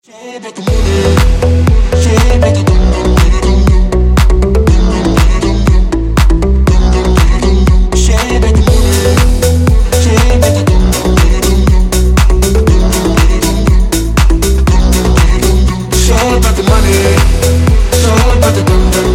It's all about the money, it's all about the dum dum.